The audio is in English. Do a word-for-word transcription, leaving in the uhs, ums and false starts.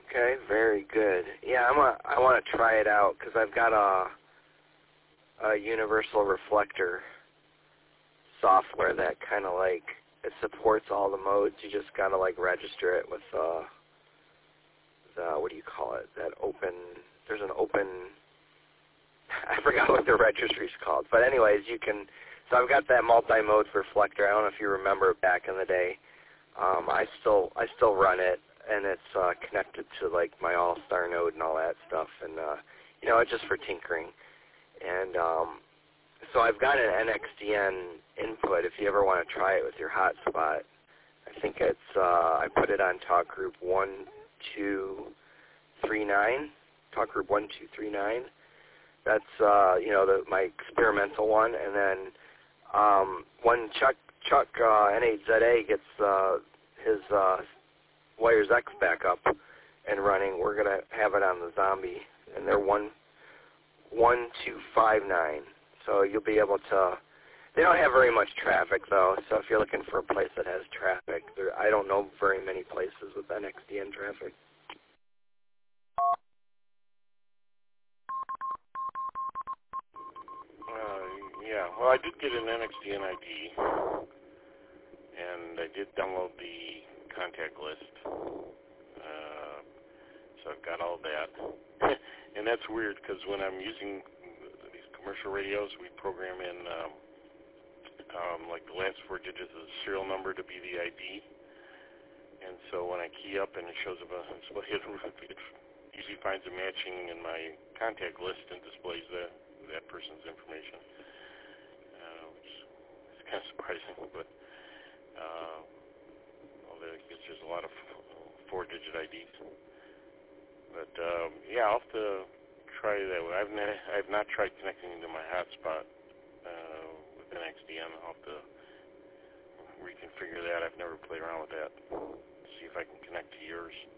Okay, very good. Yeah, I'm a, I want to try it out because I've got a, a universal reflector software that kind of like, it supports all the modes. You just got to like register it with uh, the, what do you call it, that open, there's an open, I forgot what the registry's called. But anyways, you can, so I've got that multi-mode reflector. I don't know if you remember back in the day. Um, I still I still run it, and it's uh, connected to like my All-Star node and all that stuff, and uh, you know, it's just for tinkering. And um, so I've got an N X D N input. If you ever want to try it with your hotspot, I think it's uh, I put it on talk group one two three nine. Talk group one two three nine. That's uh, you know the, my experimental one, and then um, when Chuck Chuck uh, N eight Z A gets uh, his uh, Wires X back up and running, we're gonna have it on the Zombie, and they're one one two five nine. So you'll be able to. They don't have very much traffic though, so if you're looking for a place that has traffic, there, I don't know very many places with N X D N traffic. Uh, yeah, well, I did get an N X D N I D, and I did download the contact list, uh, so I've got all that. And that's weird, because when I'm using these commercial radios, we program in, um, um, like, the last four digits of the serial number to be the I D, and so when I key up and it shows up, a, it usually finds a matching in my contact list and displays that. that person's information, uh, which is kind of surprising, but uh, well, I guess there's a lot of four-digit I Ds. But um, yeah, I'll have to try that. I've not, I've not tried connecting into my hotspot uh, with N X D N. I'll have to reconfigure that. I've never played around with that. See if I can connect to yours.